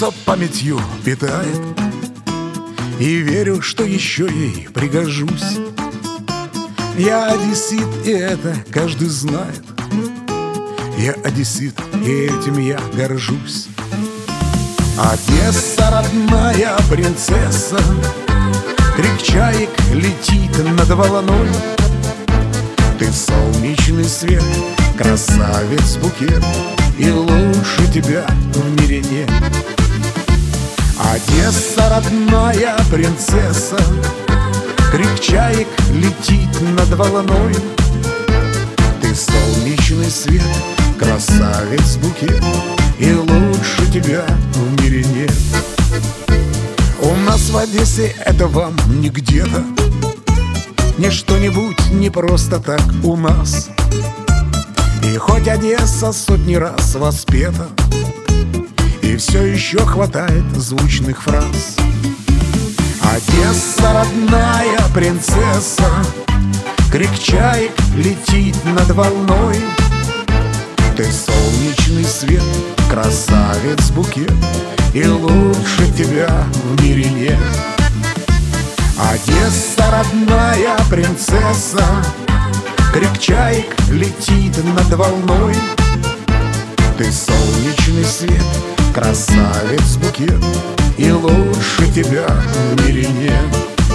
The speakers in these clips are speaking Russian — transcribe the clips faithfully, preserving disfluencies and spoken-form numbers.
сердце памятью питает, и верю, что еще ей пригожусь. Я одессит, и это каждый знает. Я одессит, и этим я горжусь. Одесса, родная принцесса, крик чаек летит над волной. Ты солнечный свет, красавец букет, и лучше тебя в мире нет. Одесса, родная принцесса, крик чаек летит над волной. Ты солнечный свет, красавец букет, и лучше тебя в мире нет. У нас в Одессе это вам не где-то, не что-нибудь, не просто так у нас. И хоть Одесса сотни раз воспета, и все еще хватает звучных фраз. Одесса, родная принцесса, крик чаек летит над волной. Ты солнечный свет, красавец букет, и лучше тебя в мире нет. Одесса, родная принцесса, крик чаек летит над волной. Ты солнечный свет, красавец букет, и лучше тебя в мире нет.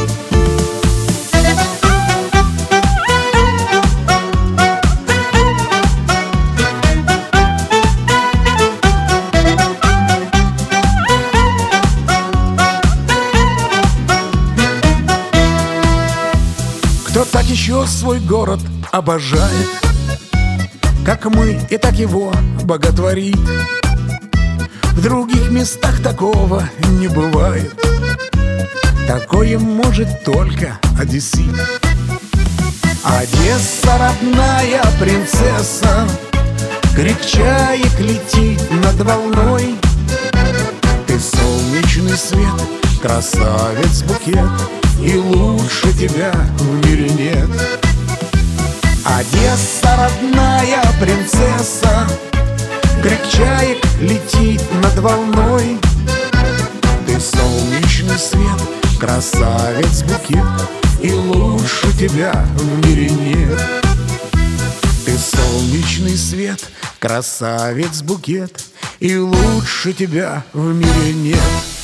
Кто так еще свой город обожает, как мы, и так его боготворит. В других местах такого не бывает. Такое может только одессит. Одесса, родная принцесса, крик чаек летит над волной. Ты солнечный свет, красавец букет, и лучше тебя в мире нет. Одесса, родная принцесса, крик чаек летит над волной. Ты солнечный свет, красавец букет, и лучше тебя в мире нет. Ты солнечный свет, красавец букет, и лучше тебя в мире нет.